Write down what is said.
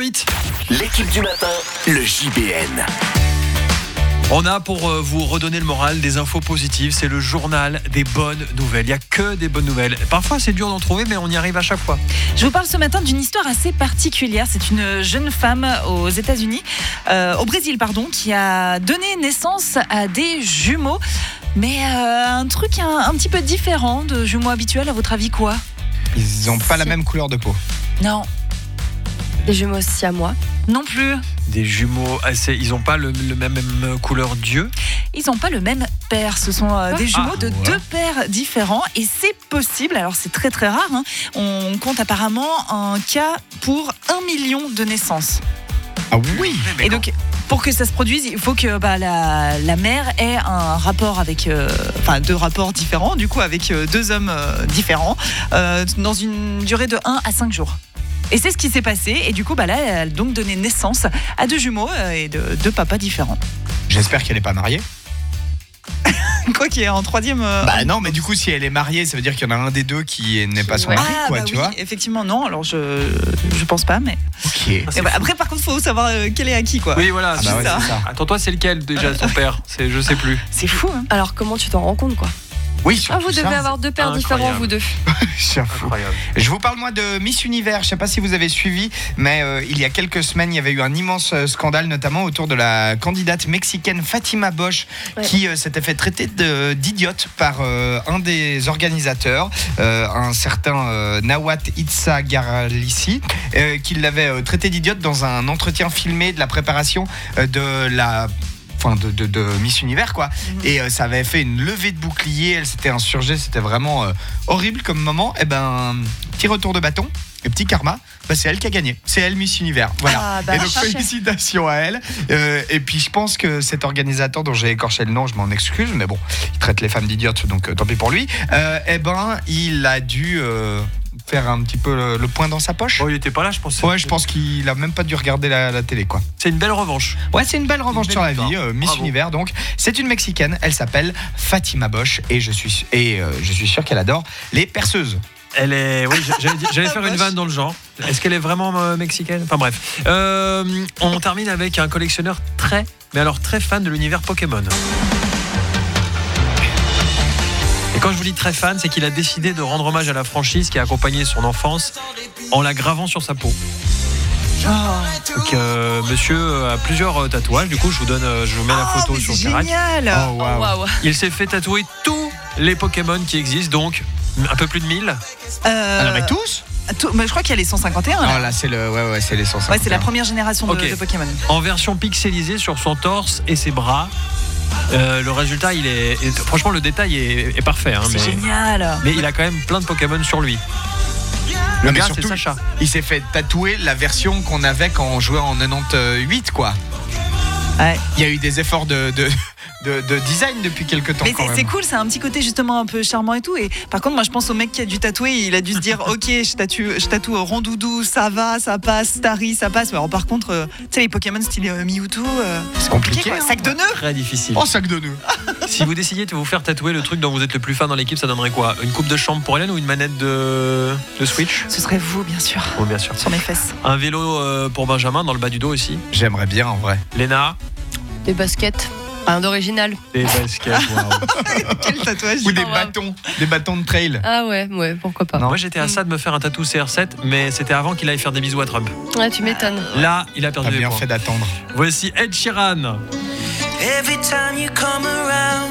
8h08. L'équipe du matin, le JBN. On a pour vous redonner le moral des infos positives. C'est le journal des bonnes nouvelles. Il n'y a que des bonnes nouvelles. Parfois, c'est dur d'en trouver, mais on y arrive à chaque fois. Je vous parle ce matin d'une histoire assez particulière. C'est une jeune femme aux États-Unis, au Brésil, qui a donné naissance à des jumeaux. Mais un truc un petit peu différent de jumeaux habituels. À votre avis, quoi ? Ils n'ont pas la même couleur de peau. Non, Des jumeaux siamois. non plus. Des jumeaux assez. Ils n'ont pas le même couleur d'yeux. Ils n'ont pas le même père. Ce sont des jumeaux de deux pères différents. Et c'est possible, alors c'est très très rare. On compte apparemment un cas pour 1 million de naissances. Ah oui. Et donc, pour que ça se produise, il faut que la mère ait un rapport avec, deux rapports différents, du coup, avec deux hommes différents, dans une durée de 1 à 5 jours. Et c'est ce qui s'est passé. Et du coup, là, elle a donc donné naissance à deux jumeaux et de deux papas différents. J'espère qu'elle n'est pas mariée. Quoi qu'il y ait en troisième. Non, mais du coup, si elle est mariée, ça veut dire qu'il y en a un des deux qui n'est pas son mari, tu vois. Effectivement, non. Alors, je pense pas, mais. Ok. Et après, par contre, il faut savoir quel est à qui, quoi. Oui, voilà. C'est ça. Attends, toi, c'est lequel déjà, ton père ? Je sais plus. C'est fou, hein. Alors comment tu t'en rends compte, quoi ? Oui, surtout vous devez ça. avoir deux pères différents, Incroyable. vous deux. J'avoue. Incroyable. Je vous parle moi de Miss Univers. Je sais pas si vous avez suivi, mais il y a quelques semaines, il y avait eu un immense scandale, notamment autour de la candidate mexicaine Fatima Bosch, qui s'était fait traiter d'idiote par un des organisateurs, un certain Nawat Itzagalissi, qui l'avait traité d'idiote dans un entretien filmé de la préparation de la de Miss Univers, quoi. Et ça avait fait une levée de bouclier, elle s'était insurgée, c'était vraiment horrible comme moment. Et petit retour de bâton et petit karma, c'est elle qui a gagné, c'est elle Miss Univers, voilà. Et donc félicitations à elle. Et puis je pense que cet organisateur dont j'ai écorché le nom, je m'en excuse, mais bon, il traite les femmes d'idiotes, donc tant pis pour lui. Il a dû faire un petit peu le point dans sa poche. Il était pas là, je pense. Ouais, je pense qu'il a même pas dû regarder la télé, quoi. C'est une belle revanche. Ouais, c'est une belle revanche sur la vie. Miss Bravo. Univers, donc, c'est une Mexicaine. Elle s'appelle Fatima Bosch et je suis sûr qu'elle adore les perceuses. Elle est. Oui, j'allais faire une vanne dans le genre. Est-ce qu'elle est vraiment mexicaine ? Enfin bref. On termine avec un collectionneur très fan de l'univers Pokémon. Et quand je vous dis très fan, c'est qu'il a décidé de rendre hommage à la franchise qui a accompagné son enfance en la gravant sur sa peau. Donc, monsieur a plusieurs tatouages. Du coup, je vous mets la photo sur le terrain. Génial. Oh, wow. Waouh. Il s'est fait tatouer tous les Pokémon qui existent, donc un peu plus de 1000. Mais tous Mais je crois qu'il y a les 151. Là. Oh là, c'est c'est les 150. Ouais, c'est la première génération de Ok. Pokémon. En version pixelisée sur son torse et ses bras. Le résultat, franchement, le détail est parfait. C'est génial. Mais il a quand même plein de Pokémon sur lui. Le mais gars, surtout, c'est Sacha. il s'est fait tatouer la version qu'on avait quand on jouait en 98, quoi. Ouais. Il y a eu des efforts de design depuis quelques temps. Mais quand c'est même. cool, c'est un petit côté justement un peu charmant et tout. Et par contre, moi je pense au mec qui a dû tatouer, il a dû se dire ok, je tatoue Rondoudou, ça va, ça passe, Starry, ça passe. Mais alors par contre, tu sais, les Pokémon style Mewtwo, C'est compliqué, quoi. hein. Sac de nœuds. Très difficile. Oh, sac de nœuds. Si vous décidiez de vous faire tatouer le truc dont vous êtes le plus fan dans l'équipe, ça donnerait quoi ? Une coupe de chambre pour Hélène ou une manette de Switch ? Ce serait vous, bien sûr, Oh, bien sûr. sur mes fesses. Un vélo pour Benjamin dans le bas du dos aussi. J'aimerais bien, en vrai. Léna, Des baskets. Rien d'original. des baskets. Waouh. Quel tatouage. Ou des wow. bâtons de trail. Ah ouais, pourquoi pas. Moi j'étais à ça de me faire un tatou CR7, mais c'était avant qu'il aille faire des bisous à Trump. Ouais, tu m'étonnes. Là, il a perdu T'as des bien points. fait d'attendre. Voici Ed Sheeran. Every time you come around